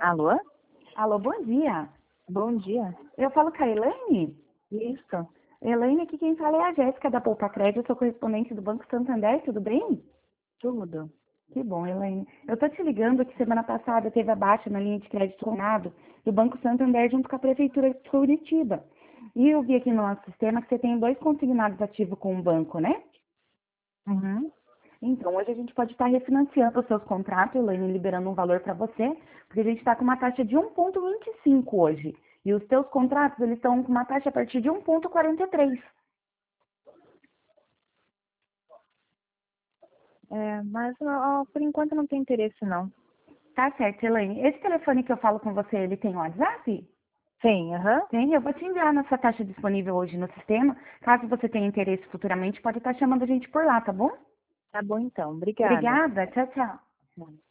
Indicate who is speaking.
Speaker 1: Alô?
Speaker 2: Alô, bom dia.
Speaker 1: Bom dia.
Speaker 2: Eu falo com a Elaine?
Speaker 1: Isso.
Speaker 2: Elaine, aqui quem fala é a Jéssica da Poupa Crédito, eu sou correspondente do Banco Santander, tudo bem?
Speaker 1: Tudo.
Speaker 2: Que bom, Elaine. Eu tô te ligando que semana passada teve a baixa na linha de crédito combinado do Banco Santander junto com a Prefeitura de Curitiba. E eu vi aqui no nosso sistema que você tem 2 consignados ativos com o banco, né?
Speaker 1: Uhum.
Speaker 2: Então, hoje a gente pode estar refinanciando os seus contratos, Elaine, liberando um valor para você, porque a gente está com uma taxa de 1,25 hoje. E os seus contratos, eles estão com uma taxa a partir de 1,43.
Speaker 1: Mas por enquanto não tem interesse, não.
Speaker 2: Tá certo, Elaine. Esse telefone que eu falo com você, ele tem WhatsApp?
Speaker 1: Sim, aham.
Speaker 2: Tem, eu vou te enviar nossa taxa disponível hoje no sistema. Caso você tenha interesse futuramente, pode estar chamando a gente por lá, tá bom?
Speaker 1: Tá bom então. Obrigada.
Speaker 2: Obrigada, tchau, tchau.